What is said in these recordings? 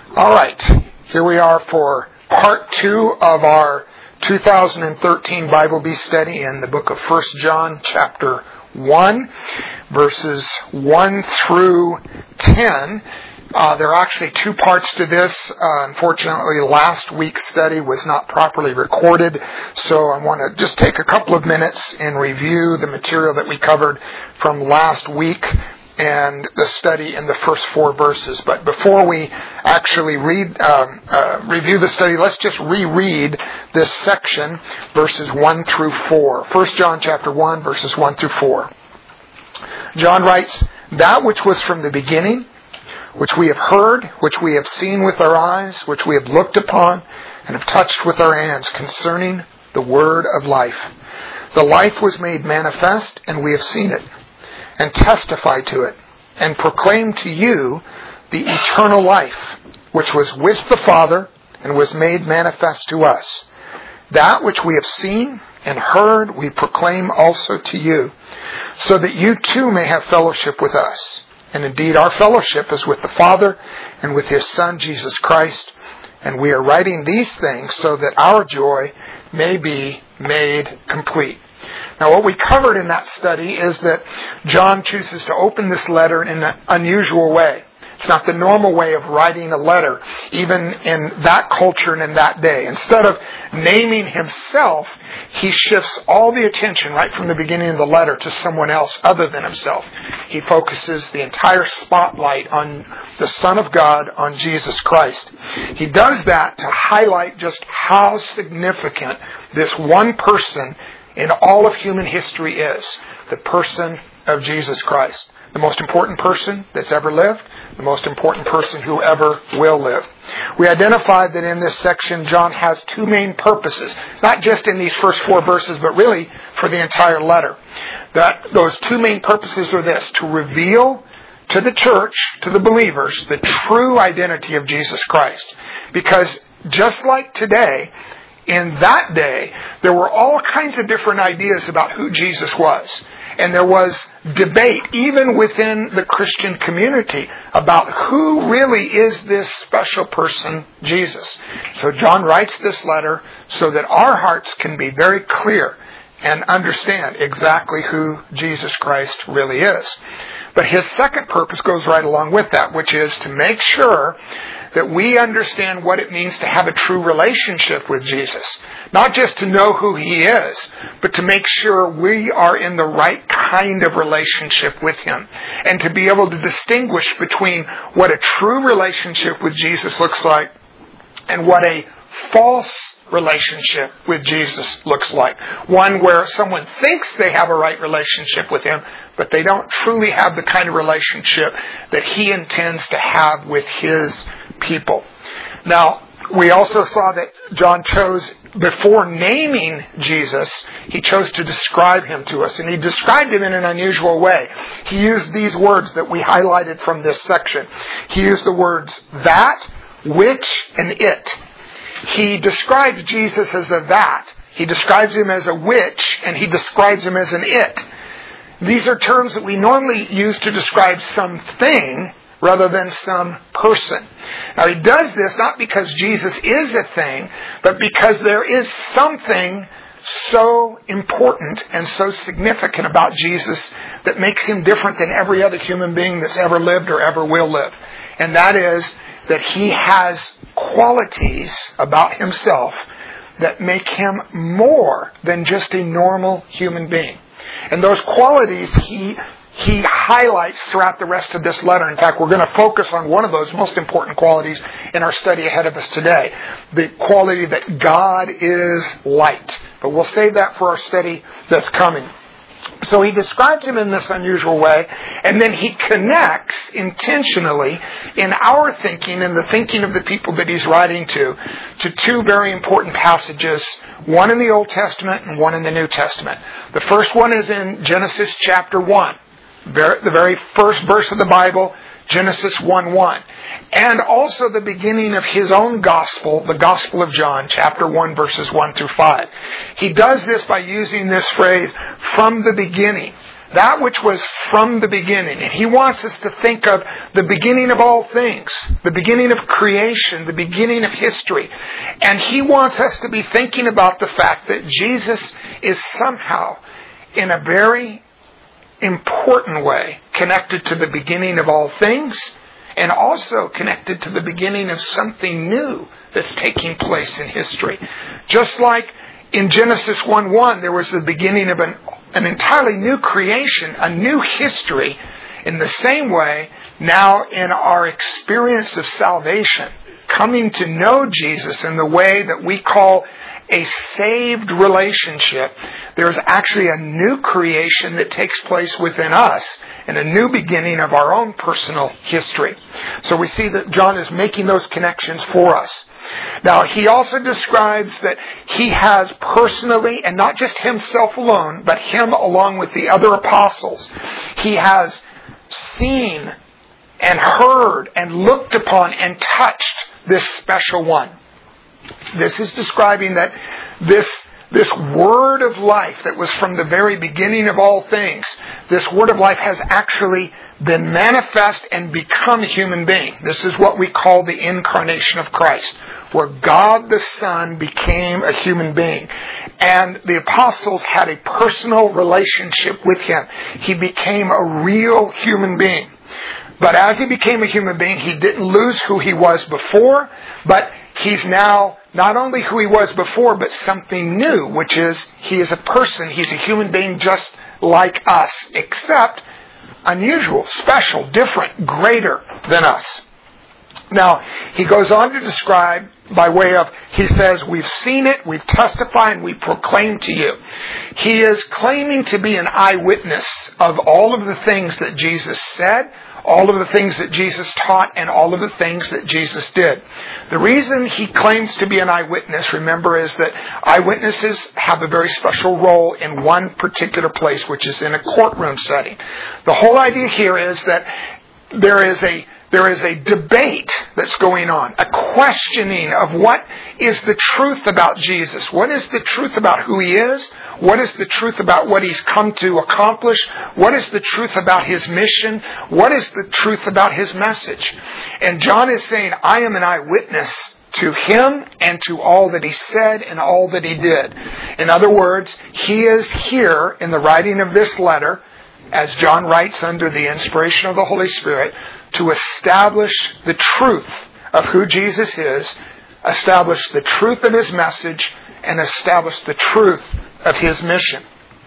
All right, here we are for part 2 of our 2013 Bible Bee study in the book of 1 John chapter 1, verses 1 through 10. There are actually 2 parts to this. Unfortunately, last week's study was not properly recorded, so I want to just take a couple of minutes and review the material that we covered from last week and the study in the first 4 verses. But before we actually review the study, let's just reread this section, verses 1 through 4. 1 John chapter 1, verses 1 through 4. John writes, "That which was from the beginning, which we have heard, which we have seen with our eyes, which we have looked upon, and have touched with our hands, concerning the word of life. The life was made manifest, and we have seen it, and testify to it, and proclaim to you the eternal life, which was with the Father, and was made manifest to us. That which we have seen and heard we proclaim also to you, so that you too may have fellowship with us. And indeed our fellowship is with the Father and with His Son Jesus Christ, and we are writing these things so that our joy may be made complete." Now, what we covered in that study is that John chooses to open this letter in an unusual way. It's not the normal way of writing a letter, even in that culture and in that day. Instead of naming himself, he shifts all the attention right from the beginning of the letter to someone else other than himself. He focuses the entire spotlight on the Son of God, on Jesus Christ. He does that to highlight just how significant this one person in all of human history is, the person of Jesus Christ. The most important person that's ever lived, the most important person who ever will live. We identified that in this section, John has 2 main purposes, not just in these first 4 verses, but really for the entire letter. Those 2 main purposes are this: to reveal to the church, to the believers, the true identity of Jesus Christ. Because just like today, in that day, there were all kinds of different ideas about who Jesus was. And there was debate, even within the Christian community, about who really is this special person, Jesus. So John writes this letter so that our hearts can be very clear and understand exactly who Jesus Christ really is. But his second purpose goes right along with that, which is to make sure that we understand what it means to have a true relationship with Jesus. Not just to know who He is, but to make sure we are in the right kind of relationship with Him. And to be able to distinguish between what a true relationship with Jesus looks like and what a false relationship with Jesus looks like. One where someone thinks they have a right relationship with Him, but they don't truly have the kind of relationship that He intends to have with His people. Now, we also saw that John chose, before naming Jesus, he chose to describe Him to us. And he described Him in an unusual way. He used these words that we highlighted from this section. He used the words that, which, and it. He describes Jesus as a that. He describes Him as a which, and he describes Him as an it. These are terms that we normally use to describe something rather than some person. Now, he does this not because Jesus is a thing, but because there is something so important and so significant about Jesus that makes Him different than every other human being that's ever lived or ever will live. And that is that He has qualities about Himself that make Him more than just a normal human being. And those qualities He highlights throughout the rest of this letter. In fact, we're going to focus on one of those most important qualities in our study ahead of us today. The quality that God is light. But we'll save that for our study that's coming. So he describes Him in this unusual way, and then he connects intentionally in our thinking and the thinking of the people that he's writing to 2 very important passages, one in the Old Testament and one in the New Testament. The first one is in Genesis chapter 1. The very first verse of the Bible, Genesis 1:1. And also the beginning of his own gospel, the Gospel of John, chapter 1, verses 1 through 5. He does this by using this phrase, from the beginning. that which was from the beginning. And He wants us to think of the beginning of all things, the beginning of creation, the beginning of history. And He wants us to be thinking about the fact that Jesus is somehow, in a very important way, connected to the beginning of all things, and also connected to the beginning of something new that's taking place in history. Just like in Genesis 1:1, there was the beginning of an entirely new creation, a new history. In the same way, now in our experience of salvation, coming to know Jesus in the way that we call a saved relationship, there's actually a new creation that takes place within us and a new beginning of our own personal history. So we see that John is making those connections for us. Now, he also describes that he has personally, and not just himself alone, but him along with the other apostles, he has seen and heard and looked upon and touched this special one. This is describing that this word of life that was from the very beginning of all things, this word of life has actually been manifest and become a human being. This is what we call the incarnation of Christ, where God the Son became a human being. And the apostles had a personal relationship with Him. He became a real human being. But as He became a human being, He didn't lose who He was before, but He's now not only who He was before, but something new, which is He is a person. He's a human being just like us, except unusual, special, different, greater than us. Now, he goes on to describe by way of, he says, we've seen it, we've testified, and we proclaim to you. He is claiming to be an eyewitness of all of the things that Jesus said, all of the things that Jesus taught, and all of the things that Jesus did. The reason he claims to be an eyewitness, remember, is that eyewitnesses have a very special role in one particular place, which is in a courtroom setting. The whole idea here is that there is a debate that's going on, a questioning of what is the truth about Jesus. What is the truth about who He is? What is the truth about what He's come to accomplish? What is the truth about His mission? What is the truth about His message? And John is saying, I am an eyewitness to Him and to all that He said and all that He did. In other words, he is here in the writing of this letter, as John writes under the inspiration of the Holy Spirit, to establish the truth of who Jesus is, establish the truth of His message, and establish the truth of His mission.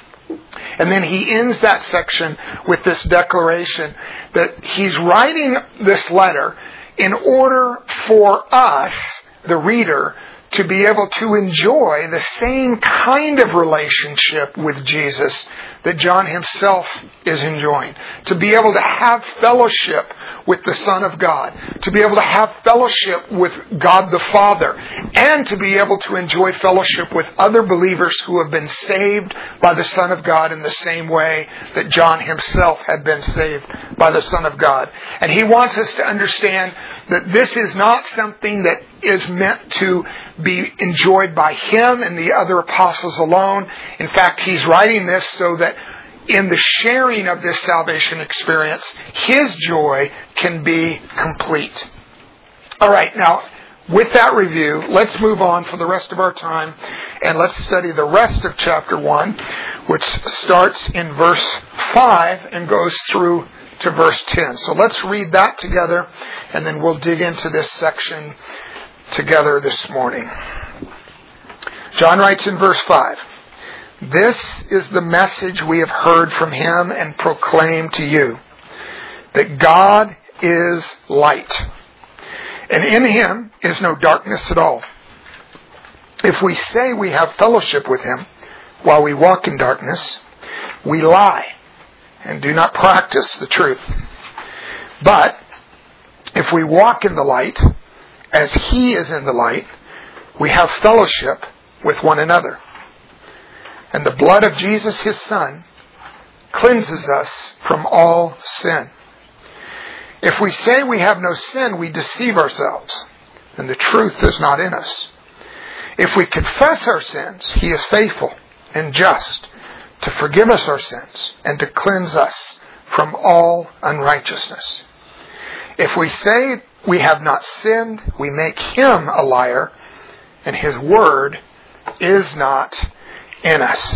And then he ends that section with this declaration that he's writing this letter in order for us, the reader, to be able to enjoy the same kind of relationship with Jesus that John himself is enjoying. To be able to have fellowship with the Son of God. To be able to have fellowship with God the Father. And to be able to enjoy fellowship with other believers who have been saved by the Son of God in the same way that John himself had been saved by the Son of God. And he wants us to understand that this is not something that is meant to be enjoyed by him and the other apostles alone. In fact, he's writing this so that in the sharing of this salvation experience, his joy can be complete. All right, now, with that review, let's move on for the rest of our time and let's study the rest of chapter 1, which starts in verse 5 and goes through to verse 10. So let's read that together and then we'll dig into this section together this morning. John writes in verse 5, "This is the message we have heard from Him and proclaim to you, that God is light, and in Him is no darkness at all. If we say we have fellowship with Him while we walk in darkness, we lie and do not practice the truth. But if we walk in the light, as He is in the light, we have fellowship with one another. And the blood of Jesus, His Son, cleanses us from all sin. If we say we have no sin, we deceive ourselves, and the truth is not in us. If we confess our sins, He is faithful and just to forgive us our sins, and to cleanse us from all unrighteousness. If we say we have not sinned, we make Him a liar, and His word is not in us.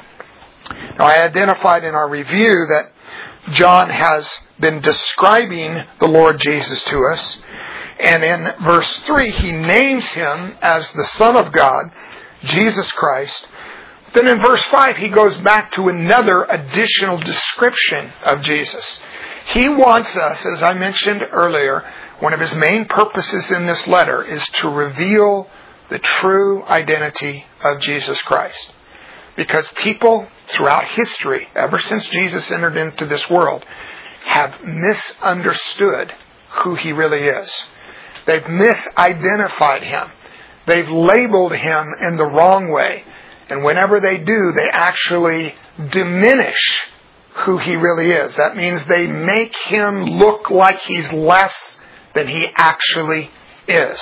Now, I identified in our review that John has been describing the Lord Jesus to us, and in verse 3 he names Him as the Son of God, Jesus Christ. Then in verse 5 he goes back to another additional description of Jesus. He wants us, as I mentioned earlier, one of his main purposes in this letter is to reveal the true identity of Jesus Christ. Because people throughout history, ever since Jesus entered into this world, have misunderstood who He really is. They've misidentified Him. They've labeled Him in the wrong way. And whenever they do, they actually diminish who He really is. That means they make Him look like He's less than He actually is.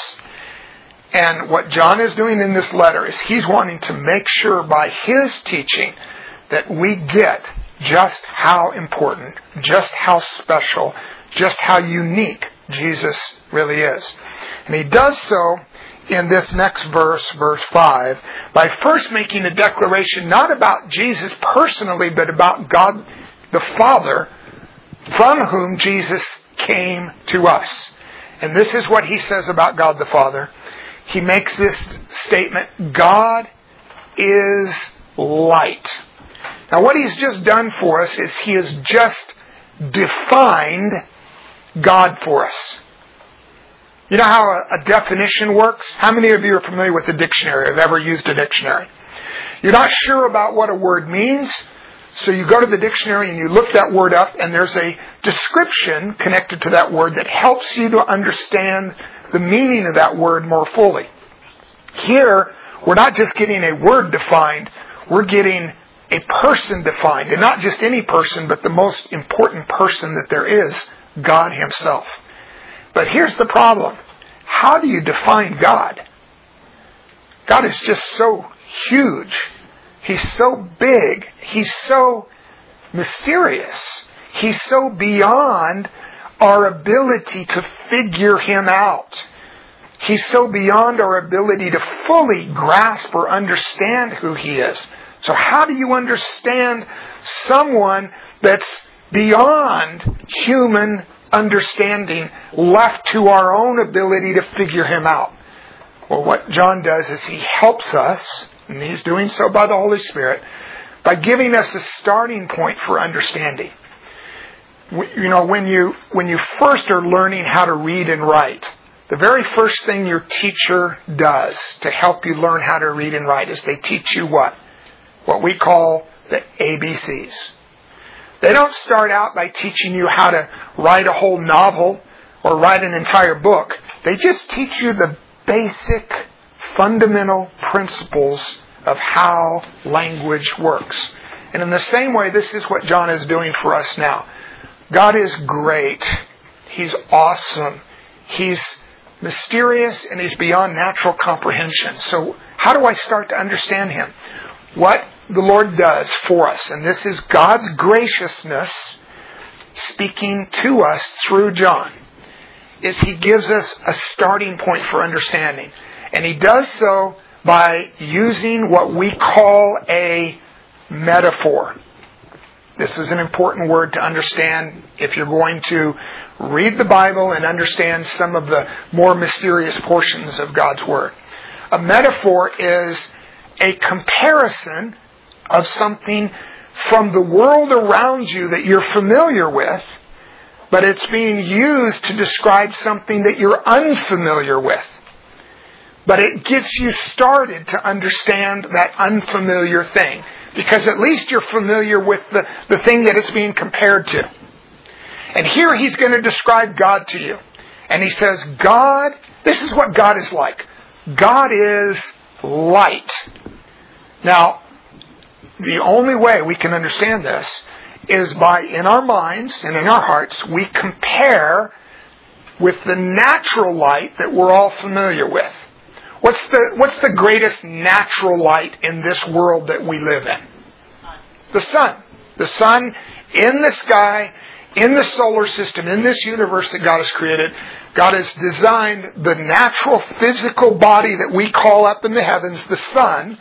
And what John is doing in this letter is he's wanting to make sure by his teaching that we get just how important, just how special, just how unique Jesus really is. And he does so in this next verse, verse 5, by first making a declaration not about Jesus personally, but about God the Father, from whom Jesus came to us. And this is what he says about God the Father. He makes this statement, God is light. Now what he's just done for us is he has just defined God for us. You know how a definition works? How many of you are familiar with a dictionary, have ever used a dictionary? You're not sure about what a word means, so you go to the dictionary and you look that word up, and there's a description connected to that word that helps you to understand the meaning of that word more fully. Here, we're not just getting a word defined, we're getting a person defined. And not just any person, but the most important person that there is, God Himself. But here's the problem. How do you define God? God is just so huge. He's so big. He's so mysterious. He's so beyond our ability to figure Him out. He's so beyond our ability to fully grasp or understand who He is. So how do you understand someone that's beyond human understanding, left to our own ability to figure Him out? Well, what John does is he helps us, and he's doing so by the Holy Spirit, by giving us a starting point for understanding. You know, when you first are learning how to read and write, the very first thing your teacher does to help you learn how to read and write is they teach you what? What we call the ABCs. They don't start out by teaching you how to write a whole novel or write an entire book. They just teach you the basic, fundamental principles of how language works. And in the same way, this is what John is doing for us now. God is great. He's awesome. He's mysterious, and He's beyond natural comprehension. So how do I start to understand Him? What the Lord does for us, and this is God's graciousness speaking to us through John, is He gives us a starting point for understanding. And He does so by using what we call a metaphor. This is an important word to understand if you're going to read the Bible and understand some of the more mysterious portions of God's Word. A metaphor is a comparison of something from the world around you that you're familiar with, but it's being used to describe something that you're unfamiliar with. But it gets you started to understand that unfamiliar thing, because at least you're familiar with the thing that it's being compared to. And here he's going to describe God to you. And he says, God, this is what God is like. God is light. Now, the only way we can understand this is by, in our minds and in our hearts, we compare with the natural light that we're all familiar with. What's the greatest natural light in this world that we live in? The sun. The sun in the sky, in the solar system, in this universe that God has created. God has designed the natural physical body that we call up in the heavens, the sun,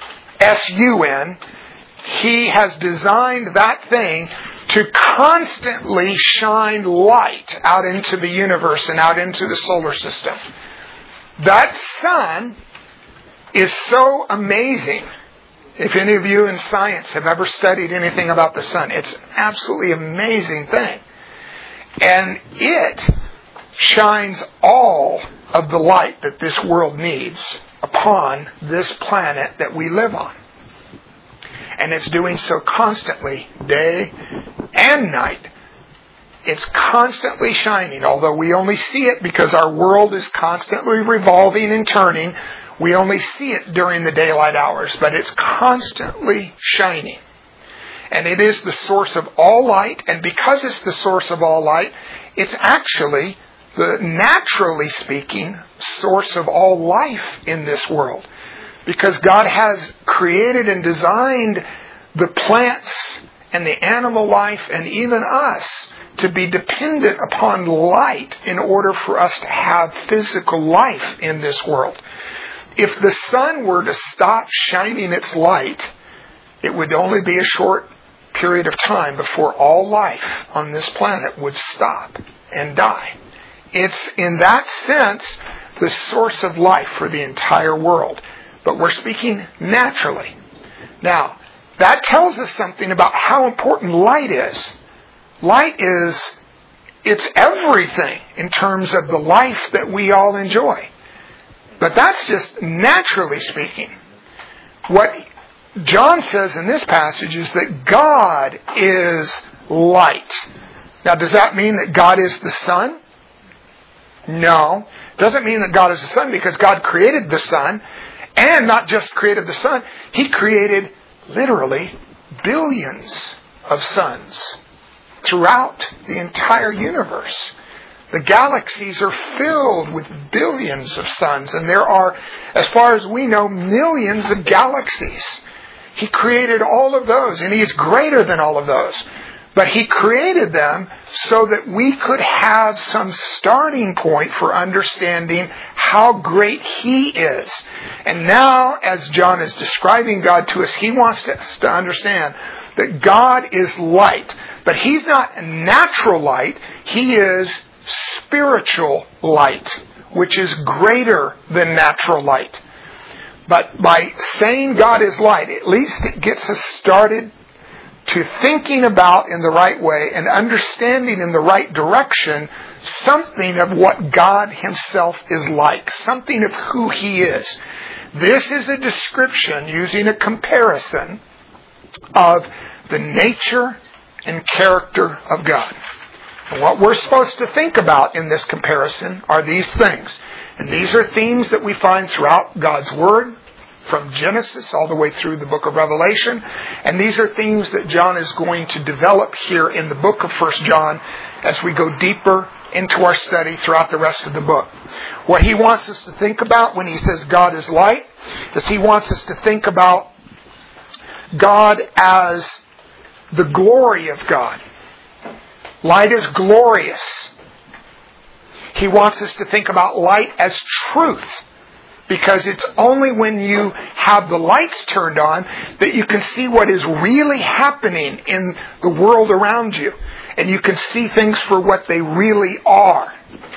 S-U-N. He has designed that thing to constantly shine light out into the universe and out into the solar system. That sun is so amazing. If any of you in science have ever studied anything about the sun, it's an absolutely amazing thing. And it shines all of the light that this world needs upon this planet that we live on. And it's doing so constantly, day and night. It's constantly shining, although we only see it because our world is constantly revolving and turning. We only see it during the daylight hours, but it's constantly shining. And it is the source of all light, and because it's the source of all light, it's actually the, naturally speaking, source of all life in this world. Because God has created and designed the plants and the animal life and even us to be dependent upon light in order for us to have physical life in this world. If the sun were to stop shining its light, it would only be a short period of time before all life on this planet would stop and die. It's, in that sense, the source of life for the entire world. But we're speaking naturally. Now, that tells us something about how important light is. Light is, it's everything in terms of the life that we all enjoy. But that's just naturally speaking. What John says in this passage is that God is light. Now, does that mean that God is the sun? No. It doesn't mean that God is the sun, because God created the sun. And not just created the sun, He created literally billions of suns throughout the entire universe. The galaxies are filled with billions of suns, and there are, as far as we know, millions of galaxies. He created all of those, and He is greater than all of those. But He created them so that we could have some starting point for understanding how great He is. And now, as John is describing God to us, he wants us to understand that God is light. But He's not natural light. He is spiritual light, which is greater than natural light. But by saying God is light, at least it gets us started to thinking about in the right way and understanding in the right direction something of what God Himself is like, something of who He is. This is a description using a comparison of the nature and character of God. And what we're supposed to think about in this comparison are these things. And these are themes that we find throughout God's Word, from Genesis all the way through the book of Revelation. And these are themes that John is going to develop here in the book of 1 John as we go deeper into our study throughout the rest of the book. What he wants us to think about when he says God is light is he wants us to think about God as the glory of God. Light is glorious. He wants us to think about light as truth, because it's only when you have the lights turned on that you can see what is really happening in the world around you. And you can see things for what they really are.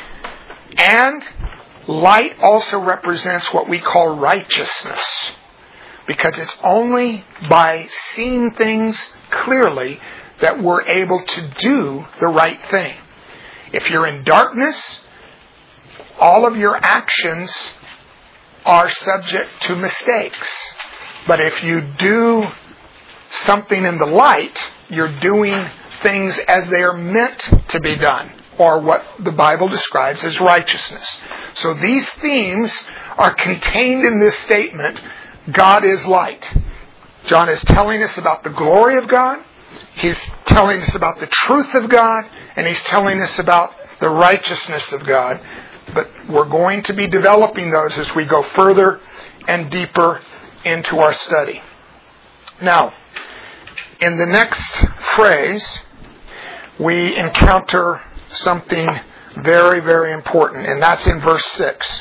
And light also represents what we call righteousness, because it's only by seeing things clearly that we're able to do the right thing. If you're in darkness, all of your actions are subject to mistakes. But if you do something in the light, you're doing things as they are meant to be done, or what the Bible describes as righteousness. So these themes are contained in this statement, God is light. John is telling us about the glory of God, he's telling us about the truth of God, and he's telling us about the righteousness of God. But we're going to be developing those as we go further and deeper into our study. Now, In the next phrase, we encounter something very, very important, and that's in verse 6,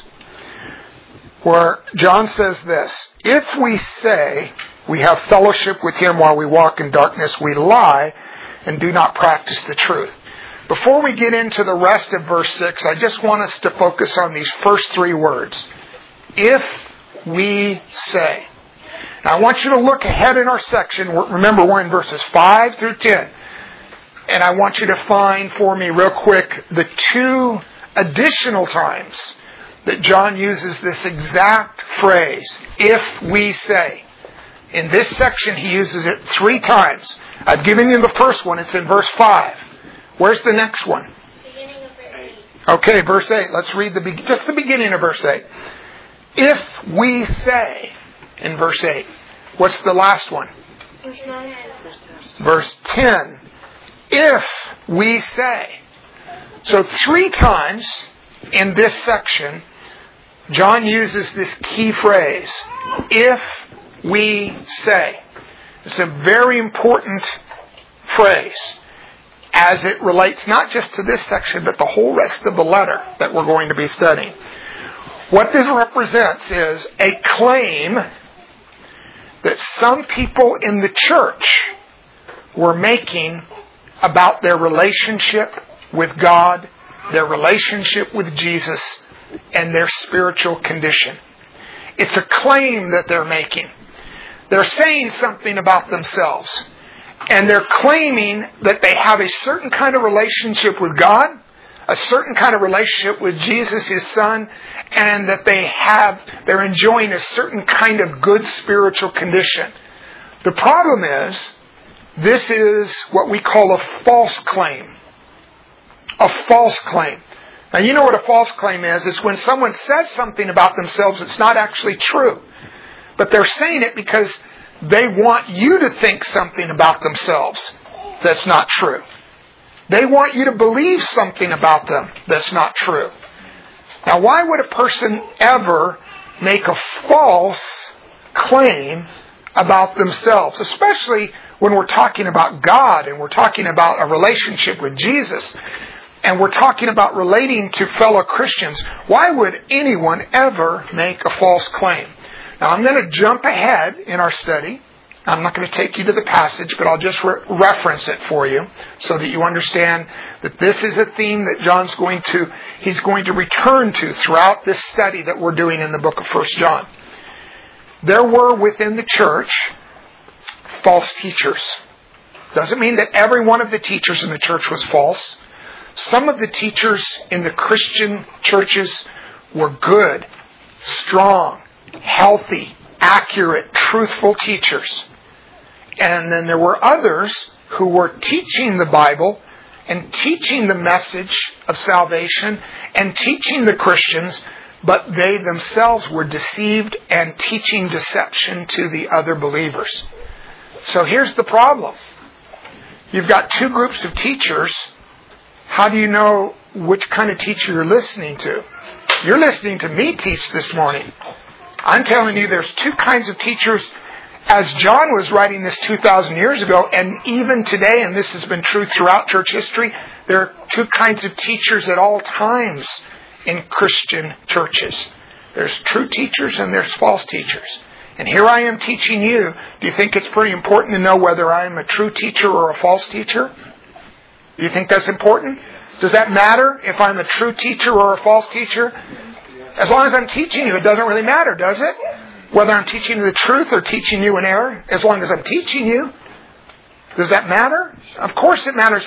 where John says this: if we say we have fellowship with Him while we walk in darkness, we lie and do not practice the truth. Before we get into the rest of verse 6, I just want us to focus on these first three words. If we say. Now I want you to look ahead in our section. Remember, we're in verses 5 through 10. And I want you to find for me real quick the two additional times that John uses this exact phrase, if we say. In this section, he uses it 3 times. I've given you the first one. It's in verse 5. Where's the next one? Beginning of verse 8. Okay, verse 8. Let's read just the beginning of verse 8. If we say, in verse 8. What's the last one? Verse 9. Verse 10. If we say. So 3 times in this section, John uses this key phrase, if we say. It's a very important phrase as it relates not just to this section, but the whole rest of the letter that we're going to be studying. What this represents is a claim that some people in the church were making about their relationship with God, their relationship with Jesus, and their spiritual condition. It's a claim that they're making. They're saying something about themselves. And they're claiming that they have a certain kind of relationship with God, a certain kind of relationship with Jesus, His Son, and that they're enjoying a certain kind of good spiritual condition. The problem is, this is what we call a false claim. A false claim. Now, you know what a false claim is? It's when someone says something about themselves that's not actually true. But they're saying it because they want you to think something about themselves that's not true. They want you to believe something about them that's not true. Now, why would a person ever make a false claim about themselves? Especially when we're talking about God and we're talking about a relationship with Jesus and we're talking about relating to fellow Christians. Why would anyone ever make a false claim? Now, I'm going to jump ahead in our study. I'm not going to take you to the passage, but I'll just reference it for you so that you understand that this is a theme that he's going to return to throughout this study that we're doing in the book of 1 John. There were within the church false teachers. Doesn't mean that every one of the teachers in the church was false. Some of the teachers in the Christian churches were good, strong, healthy, accurate, truthful teachers. And then there were others who were teaching the Bible and teaching the message of salvation and teaching the Christians, but they themselves were deceived and teaching deception to the other believers. So here's the problem. You've got 2 groups of teachers. How do you know which kind of teacher you're listening to? You're listening to me teach this morning. I'm telling you there's 2 kinds of teachers. As John was writing this 2,000 years ago, and even today, and this has been true throughout church history, there are 2 kinds of teachers at all times in Christian churches. There's true teachers and there's false teachers. And here I am teaching you. Do you think it's pretty important to know whether I'm a true teacher or a false teacher? Do you think that's important? Does that matter if I'm a true teacher or a false teacher? As long as I'm teaching you, it doesn't really matter, does it? Whether I'm teaching you the truth or teaching you an error, as long as I'm teaching you. Does that matter? Of course it matters.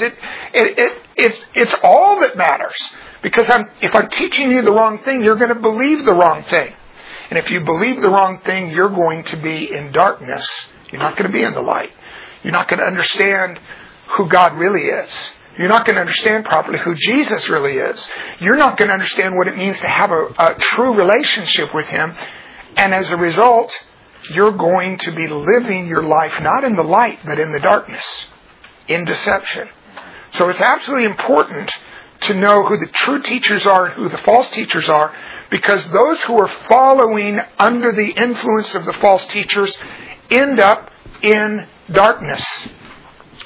It's all that matters. Because if I'm teaching you the wrong thing, you're going to believe the wrong thing. And if you believe the wrong thing, you're going to be in darkness. You're not going to be in the light. You're not going to understand who God really is. You're not going to understand properly who Jesus really is. You're not going to understand what it means to have a true relationship with Him. And as a result, you're going to be living your life not in the light, but in the darkness, in deception. So it's absolutely important to know who the true teachers are and who the false teachers are, because those who are following under the influence of the false teachers end up in darkness.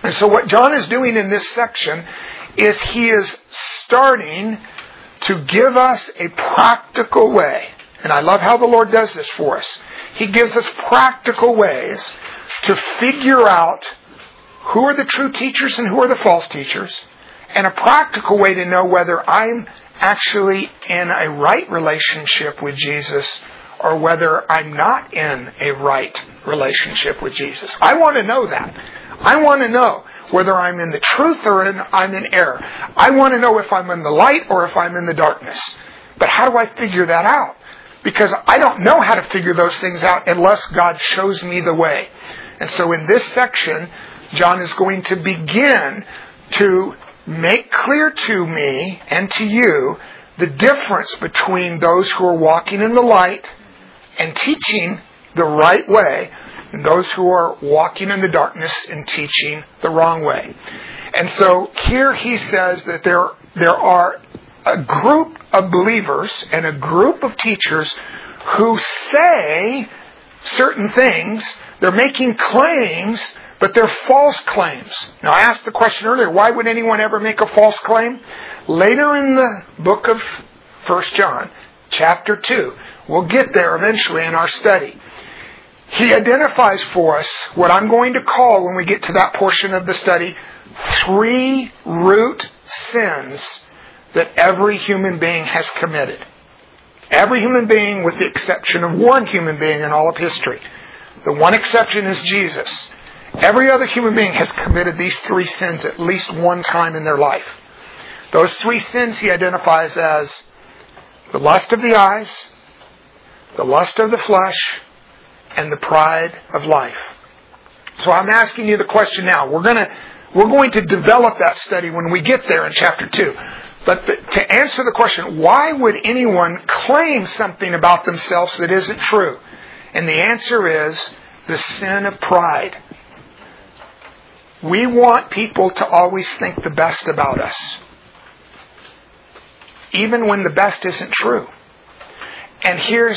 And so what John is doing in this section is he is starting to give us a practical way. And I love how the Lord does this for us. He gives us practical ways to figure out who are the true teachers and who are the false teachers, and a practical way to know whether I'm actually in a right relationship with Jesus or whether I'm not in a right relationship with Jesus. I want to know that. I want to know whether I'm in the truth or I'm in error. I want to know if I'm in the light or if I'm in the darkness. But how do I figure that out? Because I don't know how to figure those things out unless God shows me the way. And so in this section, John is going to begin to make clear to me and to you the difference between those who are walking in the light and teaching the right way and those who are walking in the darkness and teaching the wrong way. And so here he says that there are a group of believers and a group of teachers who say certain things. They're making claims, but they're false claims. Now, I asked the question earlier, why would anyone ever make a false claim? Later in the book of 1 John, chapter 2, we'll get there eventually in our study. He identifies for us what I'm going to call, when we get to that portion of the study, 3 root sins that every human being has committed. Every human being, with the exception of one human being in all of history. The one exception is Jesus. Every other human being has committed these 3 sins at least one time in their life. Those 3 sins he identifies as the lust of the eyes, the lust of the flesh, and the pride of life. So I'm asking you the question now. We're going to develop that study when we get there in chapter 2. But to answer the question, why would anyone claim something about themselves that isn't true? And the answer is the sin of pride. We want people to always think the best about us, even when the best isn't true. And here's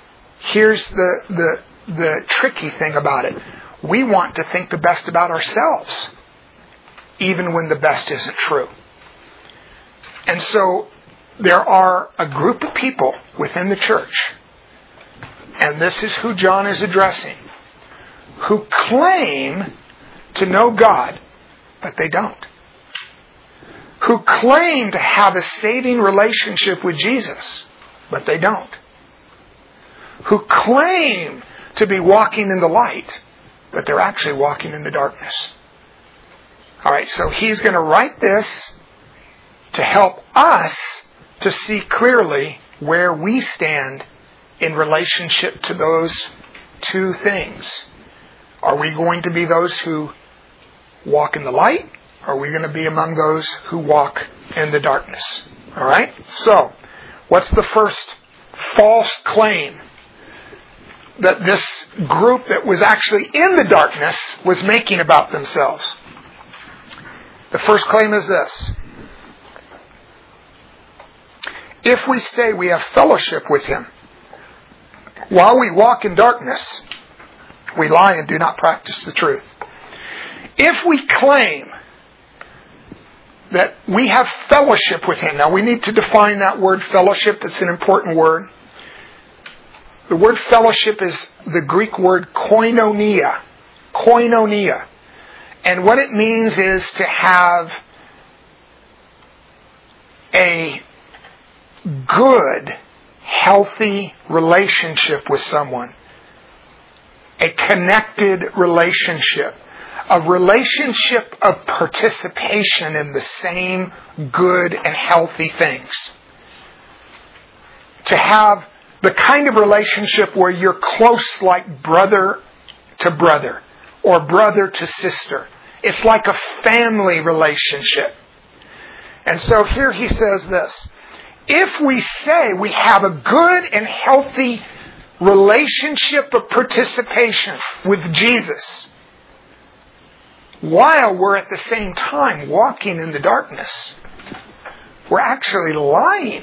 the tricky thing about it. We want to think the best about ourselves, even when the best isn't true. And so there are a group of people within the church, and this is who John is addressing, who claim to know God, but they don't. Who claim to have a saving relationship with Jesus, but they don't. Who claim to be walking in the light, but they're actually walking in the darkness. All right, so he's going to write this to help us to see clearly where we stand in relationship to those 2 things. Are we going to be those who walk in the light? Or are we going to be among those who walk in the darkness? All right? So, what's the first false claim that this group that was actually in the darkness was making about themselves? The first claim is this: if we say we have fellowship with Him while we walk in darkness, we lie and do not practice the truth. If we claim that we have fellowship with Him, now we need to define that word fellowship. It's an important word. The word fellowship is the Greek word koinonia. Koinonia. And what it means is to have a good, healthy relationship with someone. A connected relationship. A relationship of participation in the same good and healthy things. To have the kind of relationship where you're close like brother to brother or brother to sister. It's like a family relationship. And so here he says this: if we say we have a good and healthy relationship of participation with Jesus, while we're at the same time walking in the darkness, we're actually lying.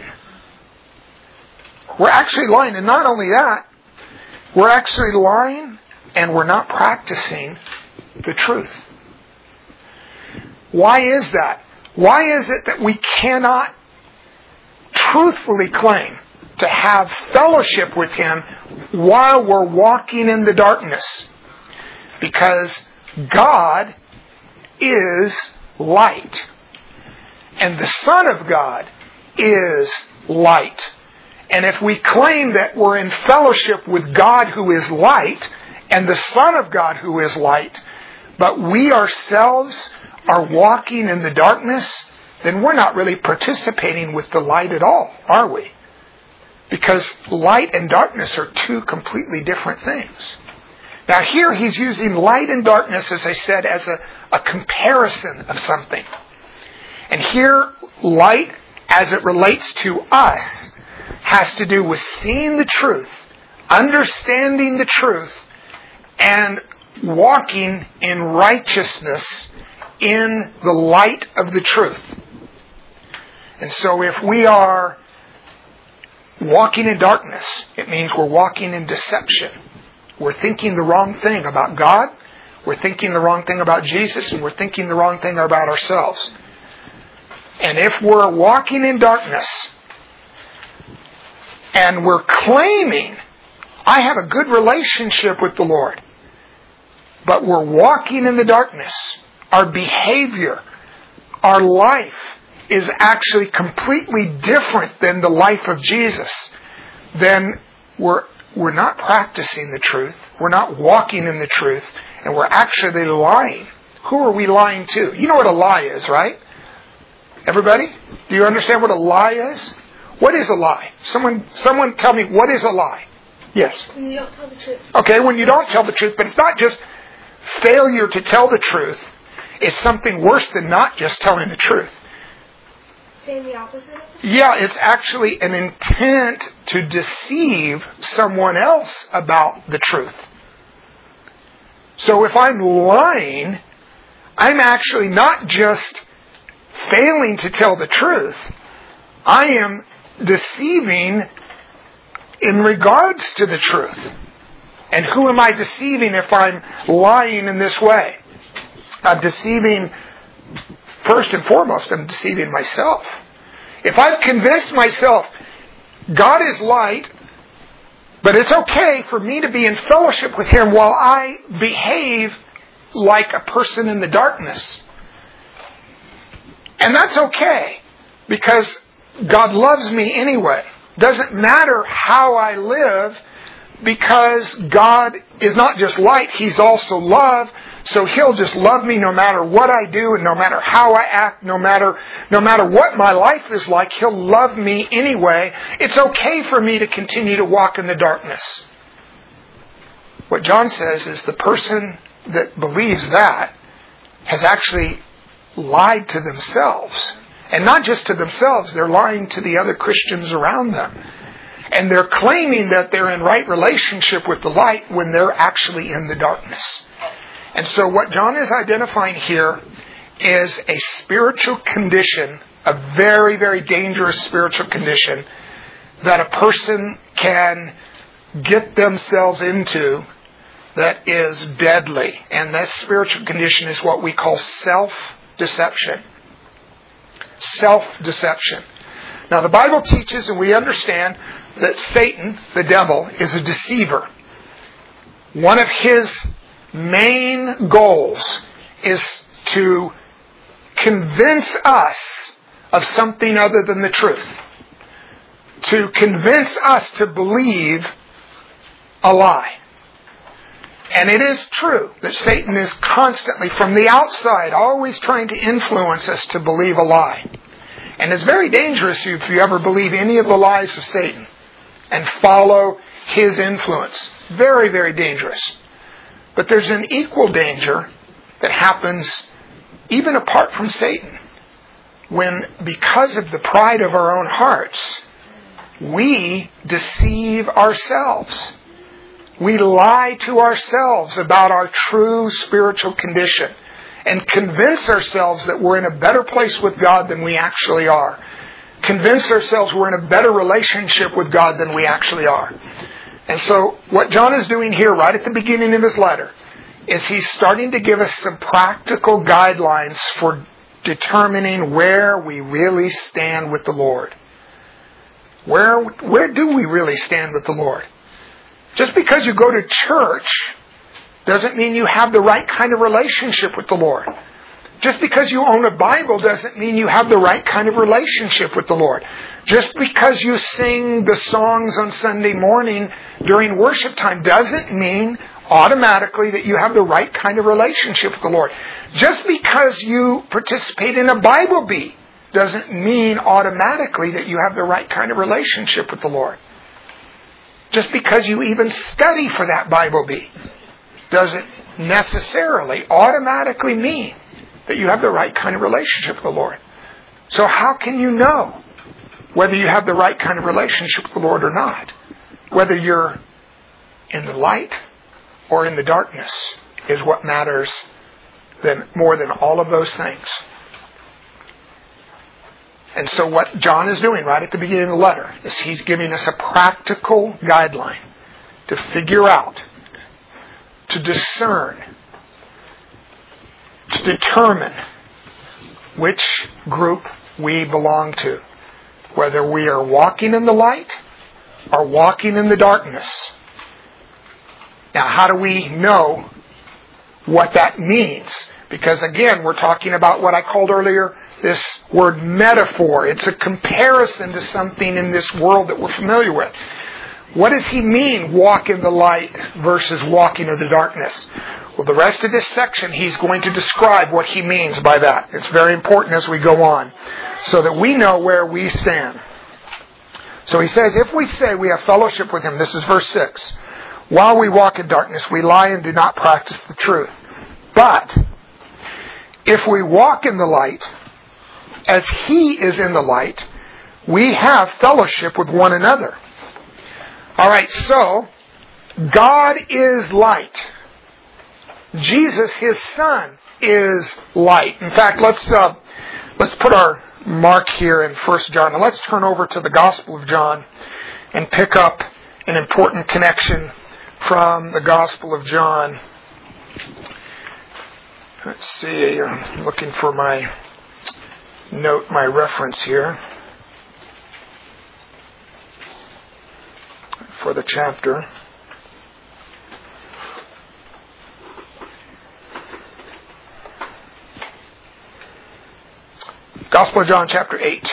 We're actually lying. And not only that, we're actually lying and we're not practicing the truth. Why is that? Why is it that we cannot truthfully claim to have fellowship with Him while we're walking in the darkness? Because God is light. And the Son of God is light. And if we claim that we're in fellowship with God who is light and the Son of God who is light, but we ourselves are walking in the darkness, then we're not really participating with the light at all, are we? Because light and darkness are two completely different things. Now here he's using light and darkness, as I said, as a comparison of something. And here, light, as it relates to us, has to do with seeing the truth, understanding the truth, and walking in righteousness in the light of the truth. And so if we are walking in darkness, it means we're walking in deception. We're thinking the wrong thing about God, we're thinking the wrong thing about Jesus, and we're thinking the wrong thing about ourselves. And if we're walking in darkness, and we're claiming, I have a good relationship with the Lord, but we're walking in the darkness, our behavior, our life is actually completely different than the life of Jesus, then we're not practicing the truth, we're not walking in the truth, and we're actually lying. Who are we lying to? You know what a lie is, right? Everybody? Do you understand what a lie is? What is a lie? Someone tell me, what is a lie? Yes. When you don't tell the truth. Okay, when you don't tell the truth, but it's not just failure to tell the truth. It's something worse than not just telling the truth. Saying the opposite? Yeah, it's actually an intent to deceive someone else about the truth. So if I'm lying, I'm actually not just failing to tell the truth. I am deceiving in regards to the truth. And who am I deceiving if I'm lying in this way? I'm deceiving, first and foremost, I'm deceiving myself. If I've convinced myself God is light, but it's okay for me to be in fellowship with Him while I behave like a person in the darkness. And that's okay, because God loves me anyway. Doesn't matter how I live, because God is not just light, He's also love. So He'll just love me no matter what I do and no matter how I act, no matter what my life is like, He'll love me anyway. It's okay for me to continue to walk in the darkness. What John says is the person that believes that has actually lied to themselves. And not just to themselves, they're lying to the other Christians around them. And they're claiming that they're in right relationship with the light when they're actually in the darkness. And so what John is identifying here is a spiritual condition, a very, very dangerous spiritual condition that a person can get themselves into that is deadly. And that spiritual condition is what we call self-deception. Self-deception. Now the Bible teaches, and we understand, that Satan, the devil, is a deceiver. One of his main goals is to convince us of something other than the truth. To convince us to believe a lie. And it is true that Satan is constantly, from the outside, always trying to influence us to believe a lie. And it's very dangerous if you ever believe any of the lies of Satan and follow his influence. Very, very dangerous. But there's an equal danger that happens even apart from Satan. When, because of the pride of our own hearts, we deceive ourselves. We lie to ourselves about our true spiritual condition and convince ourselves that we're in a better place with God than we actually are. Convince ourselves we're in a better relationship with God than we actually are. And so what John is doing here right at the beginning of his letter is he's starting to give us some practical guidelines for determining where we really stand with the Lord. Where do we really stand with the Lord? Just because you go to church doesn't mean you have the right kind of relationship with the Lord. Just because you own a Bible doesn't mean you have the right kind of relationship with the Lord. Just because you sing the songs on Sunday morning during worship time doesn't mean automatically that you have the right kind of relationship with the Lord. Just because you participate in a Bible beat doesn't mean automatically that you have the right kind of relationship with the Lord. Just because you even study for that Bible beat doesn't necessarily automatically mean that you have the right kind of relationship with the Lord. So how can you know whether you have the right kind of relationship with the Lord or not? Whether you're in the light or in the darkness is what matters more than all of those things. And so what John is doing right at the beginning of the letter is he's giving us a practical guideline to figure out, to discern, to determine which group we belong to. Whether we are walking in the light or walking in the darkness. Now, how do we know what that means? Because again, we're talking about what I called earlier this word metaphor. It's a comparison to something in this world that we're familiar with. What does he mean, walk in the light versus walking in the darkness? Well, the rest of this section, he's going to describe what he means by that. It's very important as we go on, so that we know where we stand. So he says, if we say we have fellowship with him, this is verse 6, while we walk in darkness, we lie and do not practice the truth. But if we walk in the light, as he is in the light, we have fellowship with one another. All right, so God is light. Jesus, his Son, is light. In fact, let's put our mark here in 1 John, and let's turn over to the Gospel of John and pick up an important connection from the Gospel of John. Let's see, I'm looking for my reference here for the chapter. Gospel of John, chapter 8.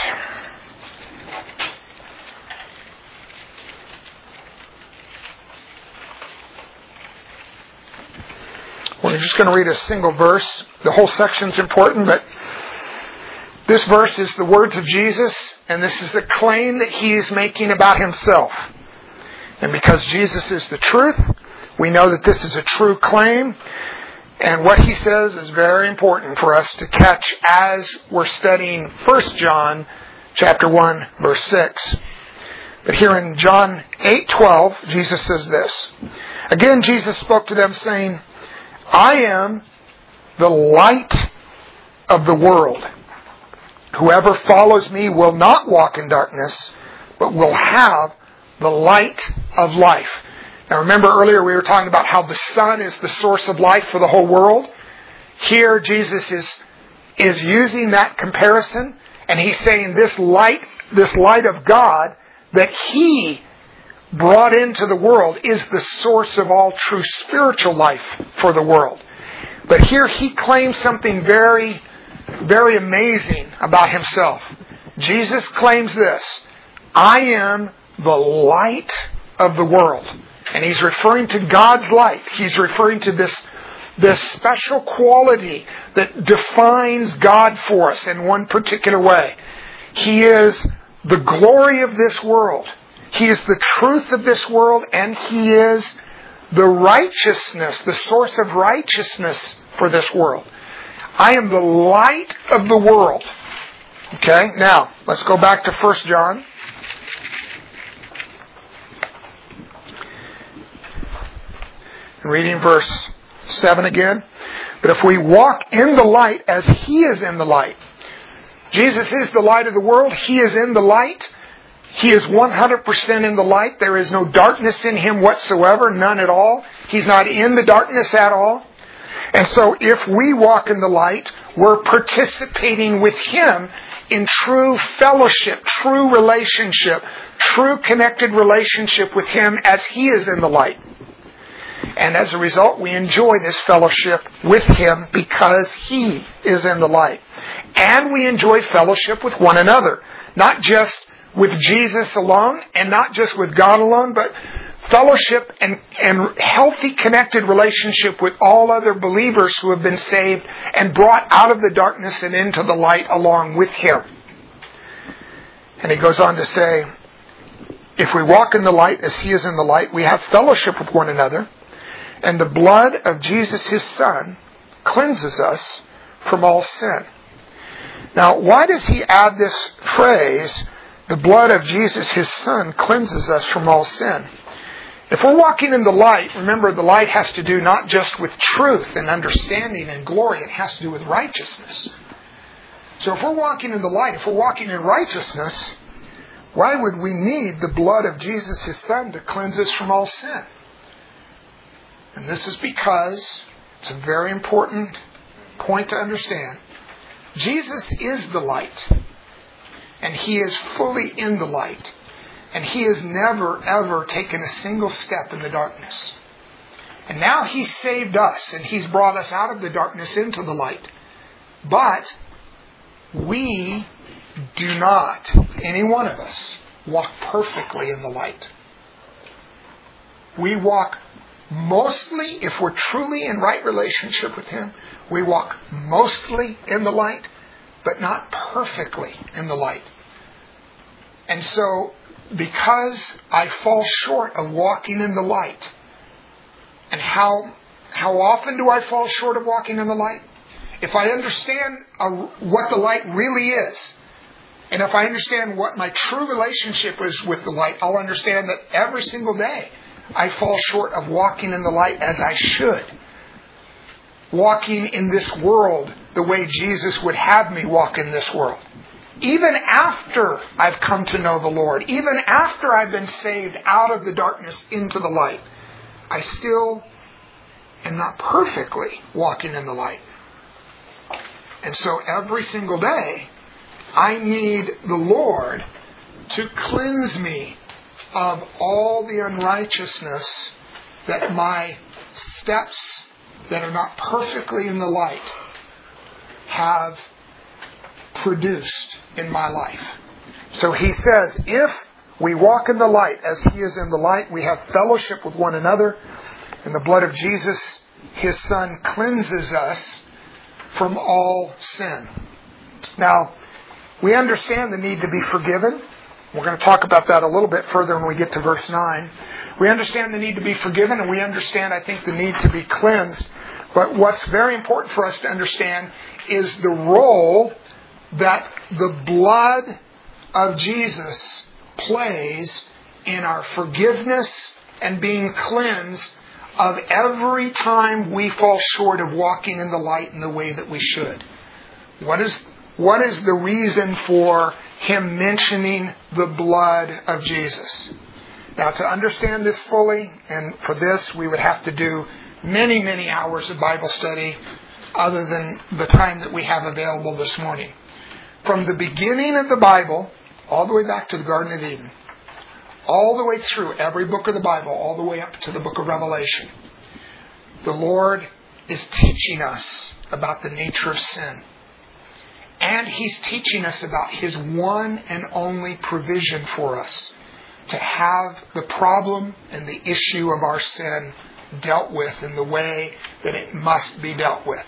We're just going to read a single verse. The whole section's important, but this verse is the words of Jesus, and this is the claim that he is making about himself. And because Jesus is the truth, we know that this is a true claim. And what he says is very important for us to catch as we're studying 1 John chapter 1, verse 6. But here in John 8:12, Jesus says this. Again, Jesus spoke to them saying, I am the light of the world. Whoever follows me will not walk in darkness, but will have the light of life. Now remember earlier we were talking about how the sun is the source of life for the whole world. Here Jesus is using that comparison, and he's saying this light of God that he brought into the world is the source of all true spiritual life for the world. But here he claims something very, very amazing about himself. Jesus claims this, I am the light of the world. And he's referring to God's light. He's referring to this special quality that defines God for us in one particular way. He is the glory of this world. He is the truth of this world, and he is the righteousness, the source of righteousness for this world. I am the light of the world. Okay, now let's go back to 1 John. Reading verse 7 again. But if we walk in the light as he is in the light. Jesus is the light of the world. He is in the light. He is 100% in the light. There is no darkness in him whatsoever. None at all. He's not in the darkness at all. And so if we walk in the light, we're participating with Him in true fellowship, true relationship, true connected relationship with Him as He is in the light. And as a result, we enjoy this fellowship with Him because He is in the light. And we enjoy fellowship with one another. Not just with Jesus alone and not just with God alone, but fellowship and healthy connected relationship with all other believers who have been saved and brought out of the darkness and into the light along with Him. And he goes on to say, if we walk in the light as He is in the light, we have fellowship with one another, and the blood of Jesus His Son cleanses us from all sin. Now, why does he add this phrase, the blood of Jesus His Son cleanses us from all sin? If we're walking in the light, remember the light has to do not just with truth and understanding and glory, it has to do with righteousness. So if we're walking in the light, if we're walking in righteousness, why would we need the blood of Jesus His Son to cleanse us from all sin? And this is because it's a very important point to understand. Jesus is the light, and He is fully in the light. And He has never, ever taken a single step in the darkness. And now He saved us, and He's brought us out of the darkness into the light. But we do not, any one of us, walk perfectly in the light. We walk mostly, if we're truly in right relationship with Him, we walk mostly in the light, but not perfectly in the light. And so, because I fall short of walking in the light, and how often do I fall short of walking in the light? If I understand what the light really is, and if I understand what my true relationship is with the light, I'll understand that every single day I fall short of walking in the light as I should. Walking in this world the way Jesus would have me walk in this world. Even after I've come to know the Lord, even after I've been saved out of the darkness into the light, I still am not perfectly walking in the light. And so every single day, I need the Lord to cleanse me of all the unrighteousness that my steps that are not perfectly in the light have produced in my life. So he says, if we walk in the light as He is in the light, we have fellowship with one another, and the blood of Jesus, His Son, cleanses us from all sin. Now, we understand the need to be forgiven. We're going to talk about that a little bit further when we get to verse 9. We understand the need to be forgiven, and we understand, I think, the need to be cleansed. But what's very important for us to understand is the role that the blood of Jesus plays in our forgiveness and being cleansed of every time we fall short of walking in the light in the way that we should. What is the reason for him mentioning the blood of Jesus? Now, to understand this fully, and for this we would have to do many, many hours of Bible study other than the time that we have available this morning. From the beginning of the Bible, all the way back to the Garden of Eden, all the way through every book of the Bible, all the way up to the book of Revelation, the Lord is teaching us about the nature of sin. And He's teaching us about His one and only provision for us to have the problem and the issue of our sin dealt with in the way that it must be dealt with.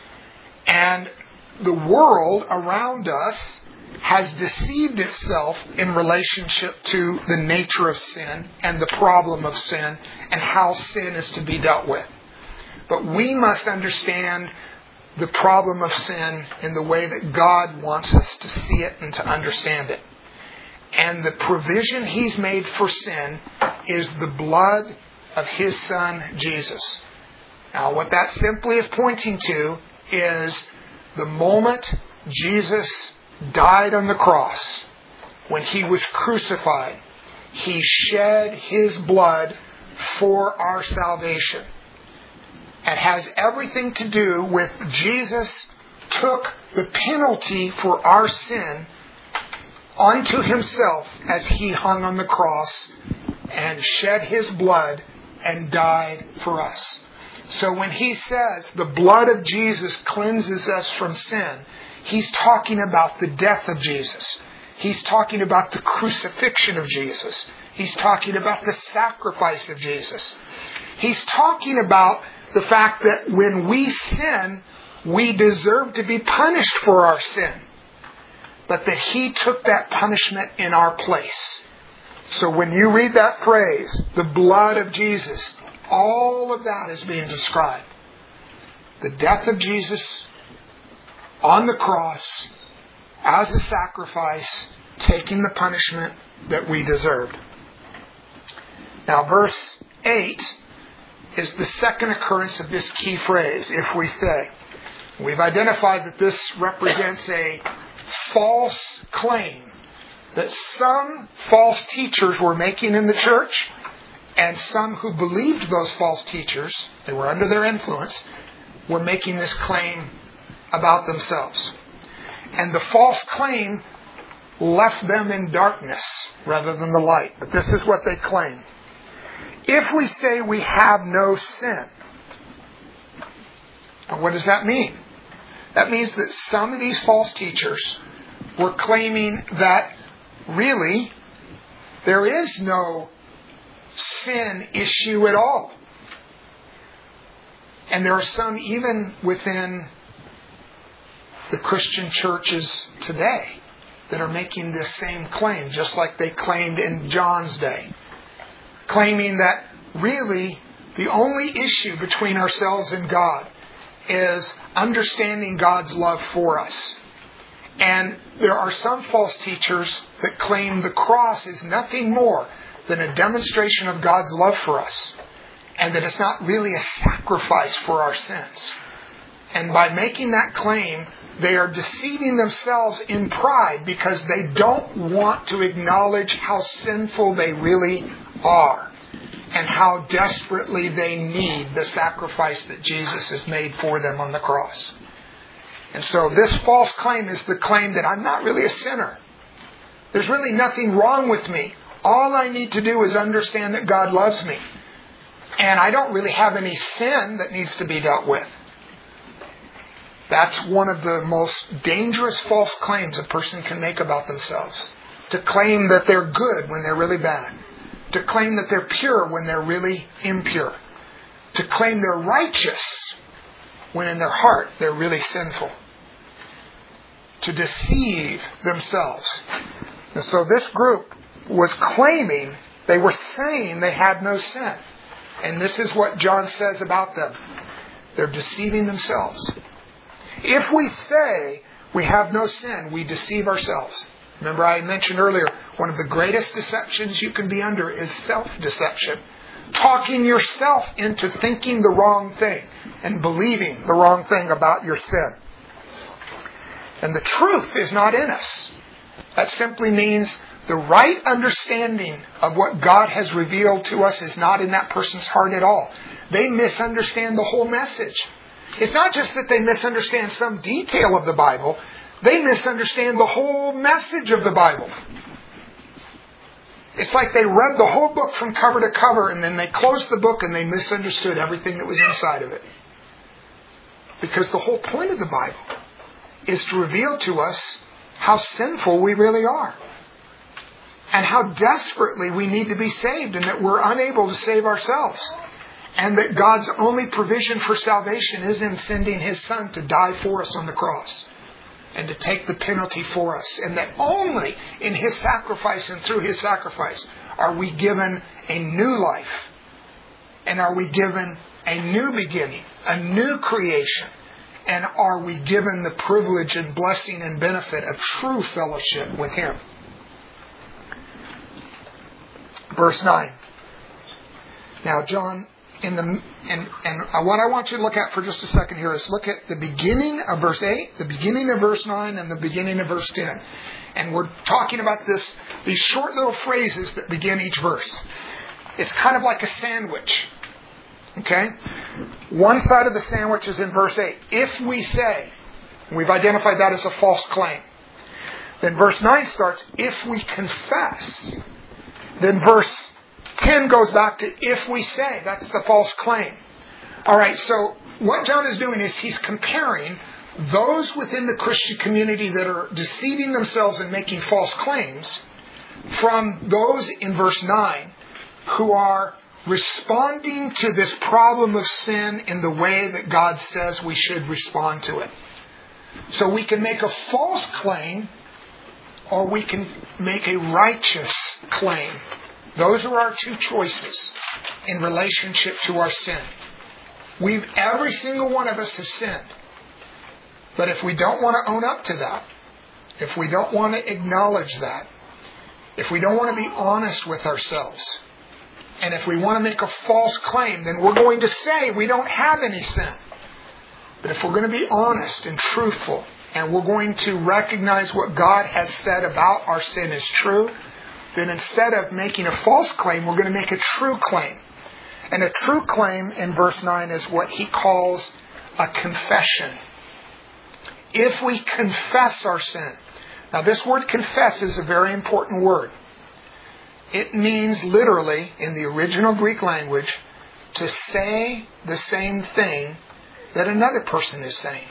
And the world around us has deceived itself in relationship to the nature of sin and the problem of sin and how sin is to be dealt with. But we must understand the problem of sin in the way that God wants us to see it and to understand it. And the provision He's made for sin is the blood of His Son, Jesus. Now, what that simply is pointing to is the moment Jesus died on the cross, when He was crucified, He shed His blood for our salvation. and has everything to do with Jesus took the penalty for our sin onto Himself as He hung on the cross and shed His blood and died for us. So when He says the blood of Jesus cleanses us from sin, He's talking about the death of Jesus. He's talking about the crucifixion of Jesus. He's talking about the sacrifice of Jesus. He's talking about the fact that when we sin, we deserve to be punished for our sin. But that He took that punishment in our place. So when you read that phrase, the blood of Jesus, all of that is being described. The death of Jesus on the cross as a sacrifice, taking the punishment that we deserved. Now verse 8 is the second occurrence of this key phrase, if we say. We've identified that this represents a false claim that some false teachers were making in the church, and some who believed those false teachers, they were under their influence, were making this claim about themselves. And the false claim left them in darkness rather than the light. But this is what they claim. If we say we have no sin, what does that mean? That means that some of these false teachers were claiming that really there is no sin issue at all. And there are some even within the Christian churches today that are making this same claim, just like they claimed in John's day. Claiming that really the only issue between ourselves and God is understanding God's love for us. And there are some false teachers that claim the cross is nothing more than a demonstration of God's love for us, and that it's not really a sacrifice for our sins. And by making that claim, they are deceiving themselves in pride because they don't want to acknowledge how sinful they really are and how desperately they need the sacrifice that Jesus has made for them on the cross. And so this false claim is the claim that I'm not really a sinner. There's really nothing wrong with me. All I need to do is understand that God loves me. And I don't really have any sin that needs to be dealt with. That's one of the most dangerous false claims a person can make about themselves. To claim that they're good when they're really bad. To claim that they're pure when they're really impure. To claim they're righteous when in their heart they're really sinful. To deceive themselves. And so this group was claiming, they were saying they had no sin. And this is what John says about them. They're deceiving themselves. If we say we have no sin, we deceive ourselves. Remember I mentioned earlier, one of the greatest deceptions you can be under is self-deception. Talking yourself into thinking the wrong thing and believing the wrong thing about your sin. And the truth is not in us. That simply means the right understanding of what God has revealed to us is not in that person's heart at all. They misunderstand the whole message. It's not just that they misunderstand some detail of the Bible. They misunderstand the whole message of the Bible. It's like they read the whole book from cover to cover and then they closed the book and they misunderstood everything that was inside of it. Because the whole point of the Bible is to reveal to us how sinful we really are. And how desperately we need to be saved and that we're unable to save ourselves. And that God's only provision for salvation is in sending His Son to die for us on the cross. And to take the penalty for us. And that only in His sacrifice and through His sacrifice are we given a new life. And are we given a new beginning, a new creation. And are we given the privilege and blessing and benefit of true fellowship with Him. Verse 9. Now John, what I want you to look at for just a second here is look at the beginning of verse 8, the beginning of verse 9, and the beginning of verse 10. And we're talking about these short little phrases that begin each verse. It's kind of like a sandwich. Okay? One side of the sandwich is in verse 8. If we say, we've identified that as a false claim. Then verse 9 starts, if we confess. Then verse 10 goes back to if we say. That's the false claim. Alright, so what John is doing is he's comparing those within the Christian community that are deceiving themselves and making false claims from those in verse 9 who are responding to this problem of sin in the way that God says we should respond to it. So we can make a false claim or we can make a righteous claim. Those are our two choices in relationship to our sin. Every single one of us has sinned. But if we don't want to own up to that, if we don't want to acknowledge that, if we don't want to be honest with ourselves, and if we want to make a false claim, then we're going to say we don't have any sin. But if we're going to be honest and truthful, and we're going to recognize what God has said about our sin is true, then instead of making a false claim, we're going to make a true claim. And a true claim in verse 9 is what he calls a confession. If we confess our sin. Now this word confess is a very important word. It means literally, in the original Greek language, to say the same thing that another person is saying.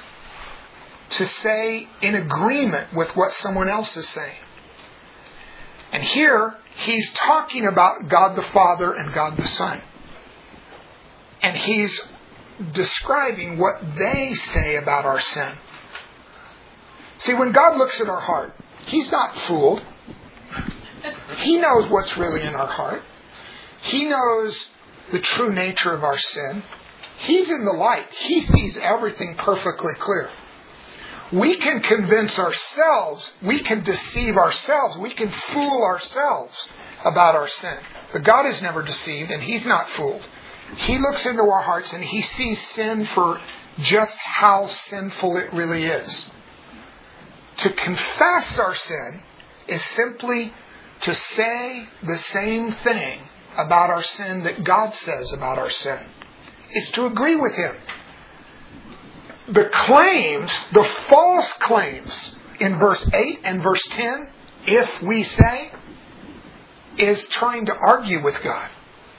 To say in agreement with what someone else is saying. And here, he's talking about God the Father and God the Son. And he's describing what they say about our sin. See, when God looks at our heart, he's not fooled. He knows what's really in our heart. He knows the true nature of our sin. He's in the light. He sees everything perfectly clear. We can convince ourselves, we can deceive ourselves, we can fool ourselves about our sin. But God is never deceived and he's not fooled. He looks into our hearts and he sees sin for just how sinful it really is. To confess our sin is simply to say the same thing about our sin that God says about our sin. It's to agree with him. The claims, the false claims in verse 8 and verse 10, if we say, is trying to argue with God.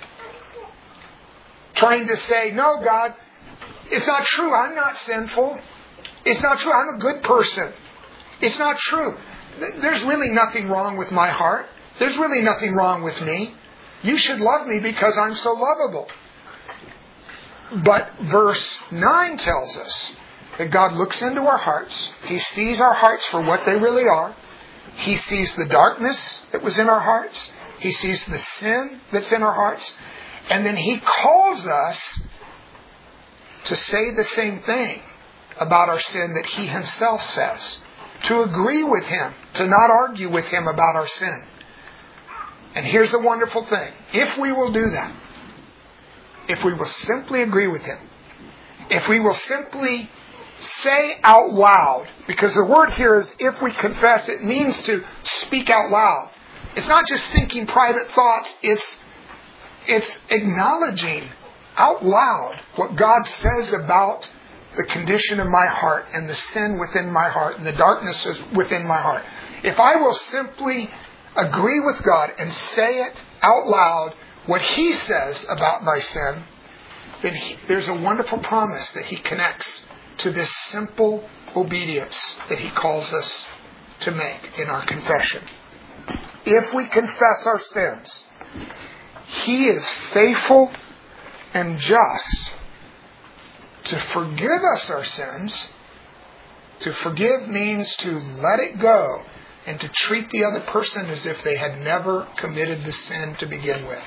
Trying to say, no, God, it's not true. I'm not sinful. It's not true. I'm a good person. It's not true. There's really nothing wrong with my heart. There's really nothing wrong with me. You should love me because I'm so lovable. But verse 9 tells us that God looks into our hearts. He sees our hearts for what they really are. He sees the darkness that was in our hearts. He sees the sin that's in our hearts. And then he calls us to say the same thing about our sin that he himself says. To agree with him. To not argue with him about our sin. And here's the wonderful thing. If we will do that, if we will simply agree with him, if we will simply say out loud, because the word here is if we confess, it means to speak out loud. It's not just thinking private thoughts, it's acknowledging out loud what God says about the condition of my heart and the sin within my heart and the darkness within my heart. If I will simply agree with God and say it out loud, what he says about my sin, then there's a wonderful promise that he connects to this simple obedience that he calls us to make in our confession. If we confess our sins, he is faithful and just to forgive us our sins. To forgive means to let it go and to treat the other person as if they had never committed the sin to begin with.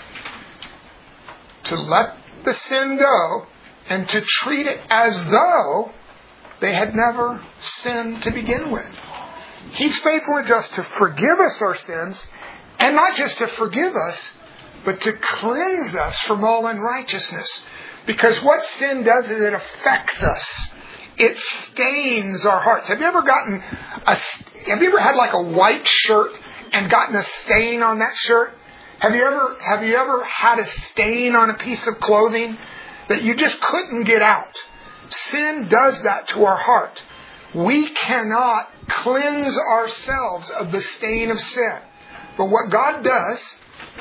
To let the sin go and to treat it as though they had never sinned to begin with. He's faithful and just to forgive us our sins, and not just to forgive us, but to cleanse us from all unrighteousness. Because what sin does is it affects us. It stains our hearts. Have you ever had like a white shirt and gotten a stain on that shirt? Have you ever had a stain on a piece of clothing that you just couldn't get out. Sin does that to our heart. We cannot cleanse ourselves of the stain of sin. But what God does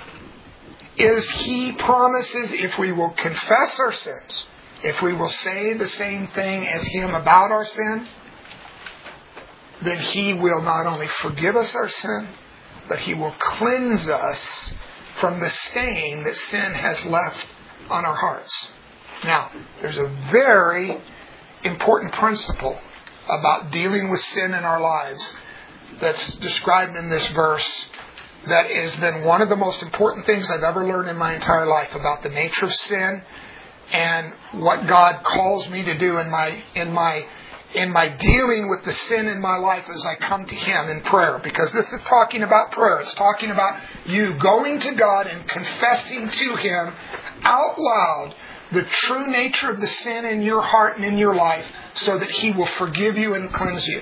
is He promises if we will confess our sins, if we will say the same thing as Him about our sin, then He will not only forgive us our sin, but He will cleanse us from the stain that sin has left on our hearts. Now, there's a very important principle about dealing with sin in our lives that's described in this verse that has been one of the most important things I've ever learned in my entire life about the nature of sin and what God calls me to do in my dealing with the sin in my life as I come to Him in prayer. Because this is talking about prayer. It's talking about you going to God and confessing to Him out loud the true nature of the sin in your heart and in your life so that He will forgive you and cleanse you.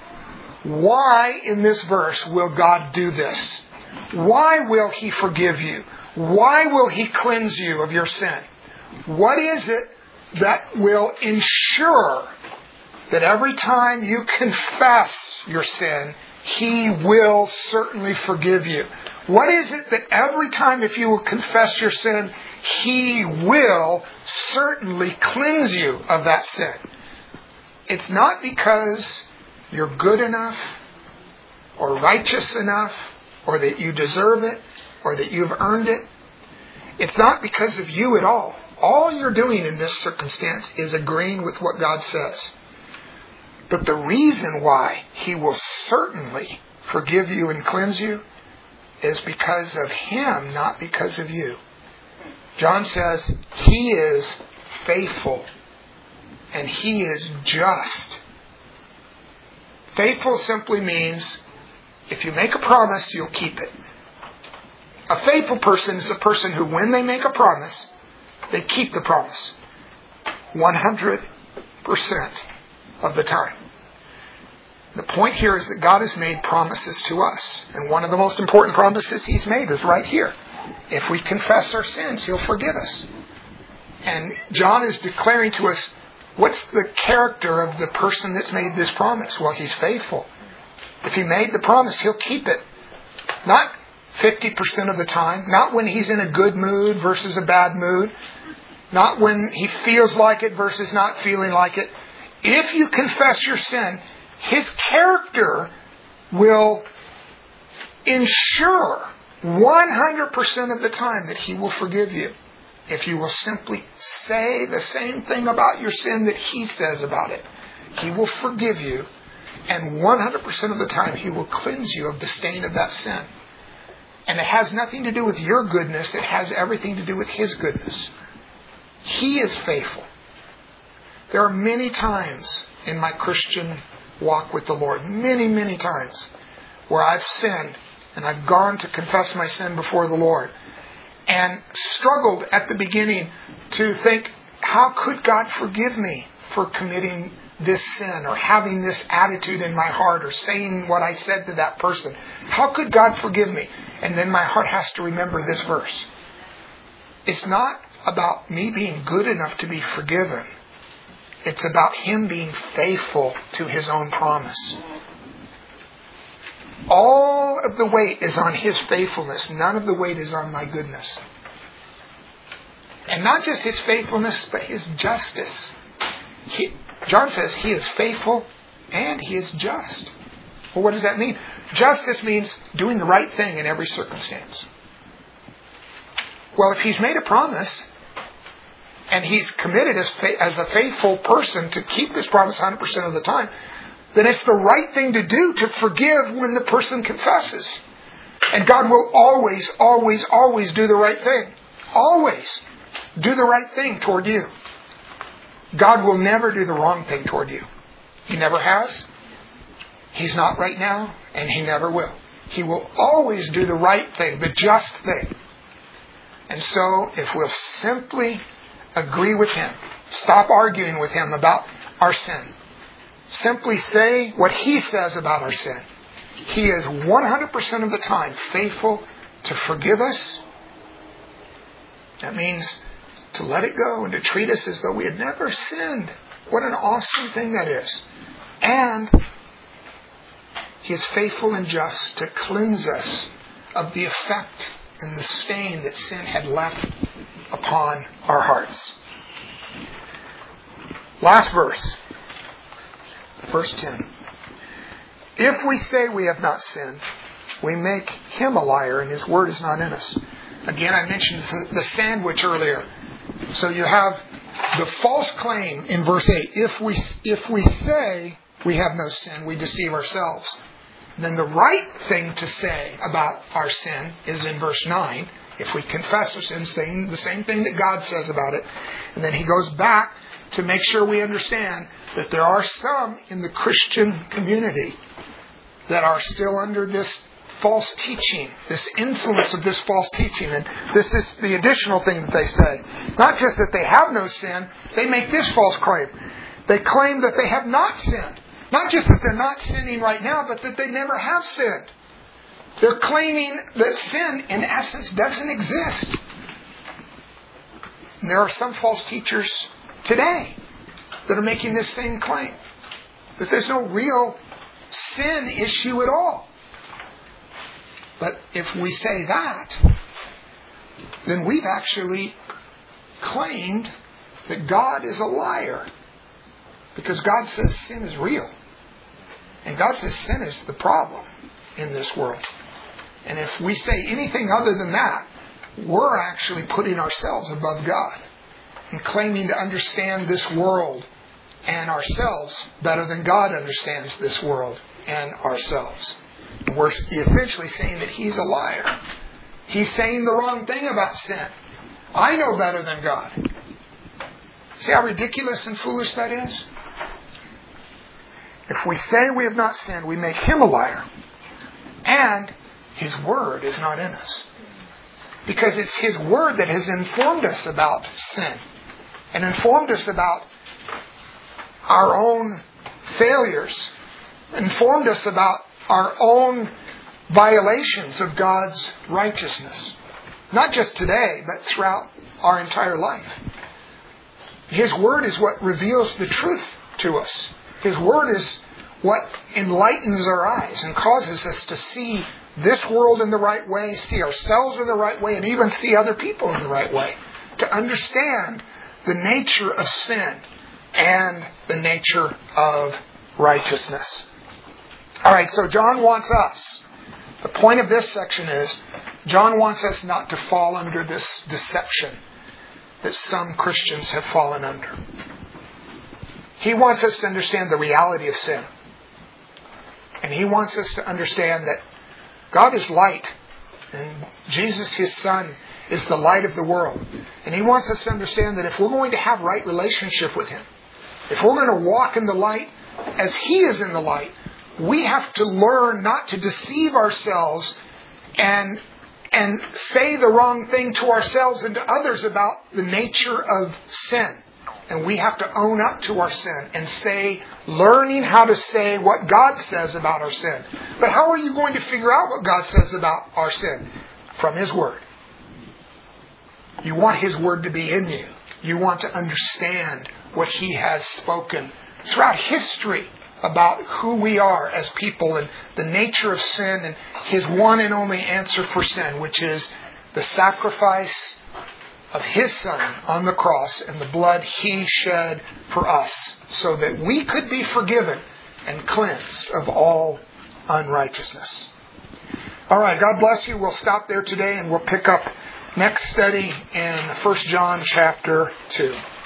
Why in this verse will God do this? Why will He forgive you? Why will He cleanse you of your sin? What is it that will ensure that every time you confess your sin, He will certainly forgive you? What is it that every time if you will confess your sin, He will certainly cleanse you of that sin? It's not because you're good enough or righteous enough or that you deserve it or that you've earned it. It's not because of you at all. All you're doing in this circumstance is agreeing with what God says. But the reason why He will certainly forgive you and cleanse you is because of Him, not because of you. John says He is faithful and He is just. Faithful simply means if you make a promise, you'll keep it. A faithful person is a person who, when they make a promise, they keep the promise 100% of the time. The point here is that God has made promises to us. And one of the most important promises He's made is right here. If we confess our sins, He'll forgive us. And John is declaring to us, what's the character of the person that's made this promise? Well, he's faithful. If he made the promise, he'll keep it. Not 50% of the time. Not when he's in a good mood versus a bad mood. Not when he feels like it versus not feeling like it. If you confess your sin, His character will ensure 100% of the time that He will forgive you. If you will simply say the same thing about your sin that He says about it, He will forgive you, and 100% of the time He will cleanse you of the stain of that sin. And it has nothing to do with your goodness, it has everything to do with His goodness. He is faithful. There are many times in my Christian walk with the Lord, many times, where I've sinned and I've gone to confess my sin before the Lord and struggled at the beginning to think, how could God forgive me for committing this sin or having this attitude in my heart or saying what I said to that person? How could God forgive me? And then my heart has to remember this verse. It's not about me being good enough to be forgiven. It's about Him being faithful to His own promise. All of the weight is on His faithfulness. None of the weight is on my goodness. And not just His faithfulness, but His justice. John says He is faithful and He is just. Well, what does that mean? Justice means doing the right thing in every circumstance. Well, if He's made a promise and He's committed as a faithful person to keep this promise 100% of the time, then it's the right thing to do to forgive when the person confesses. And God will always do the right thing. Always do the right thing toward you. God will never do the wrong thing toward you. He never has. He's not right now, and He never will. He will always do the right thing, the just thing. And so, if we'll simply agree with Him, stop arguing with Him about our sin, simply say what He says about our sin, He is 100% of the time faithful to forgive us. That means to let it go and to treat us as though we had never sinned. What an awesome thing that is. And He is faithful and just to cleanse us of the effect and the stain that sin had left upon our hearts. Last verse. Verse 10. If we say we have not sinned, we make Him a liar and His word is not in us. Again, I mentioned the sandwich earlier. So you have the false claim in verse 8. If we say we have no sin, we deceive ourselves. Then the right thing to say about our sin is in verse 9. If we confess our sin, saying the same thing that God says about it. And then he goes back to make sure we understand that there are some in the Christian community that are still under this false teaching, this influence of this false teaching. And this is the additional thing that they say. Not just that they have no sin, they make this false claim. They claim that they have not sinned. Not just that they're not sinning right now, but that they never have sinned. They're claiming that sin, in essence, doesn't exist. And there are some false teachers today that are making this same claim. That there's no real sin issue at all. But if we say that, then we've actually claimed that God is a liar. Because God says sin is real. And God says sin is the problem in this world. And if we say anything other than that, we're actually putting ourselves above God and claiming to understand this world and ourselves better than God understands this world and ourselves. And we're essentially saying that He's a liar. He's saying the wrong thing about sin. I know better than God. See how ridiculous and foolish that is? If we say we have not sinned, we make Him a liar. And His word is not in us. Because it's His word that has informed us about sin. And informed us about our own failures. Informed us about our own violations of God's righteousness. Not just today, but throughout our entire life. His word is what reveals the truth to us. His word is what enlightens our eyes and causes us to see this world in the right way, see ourselves in the right way, and even see other people in the right way. To understand the nature of sin and the nature of righteousness. Alright, so John wants us. The point of this section is, John wants us not to fall under this deception that some Christians have fallen under. He wants us to understand the reality of sin. And He wants us to understand that God is light. And Jesus, His Son, is the light of the world. And He wants us to understand that if we're going to have right relationship with Him, if we're going to walk in the light as He is in the light, we have to learn not to deceive ourselves and say the wrong thing to ourselves and to others about the nature of sin. And we have to own up to our sin and learning how to say what God says about our sin. But how are you going to figure out what God says about our sin? From His Word. You want His Word to be in you. You want to understand what He has spoken throughout history about who we are as people and the nature of sin and His one and only answer for sin, which is the sacrifice of His Son on the cross and the blood He shed for us so that we could be forgiven and cleansed of all unrighteousness. All right, God bless you. We'll stop there today and we'll pick up next study in 1 John chapter 2.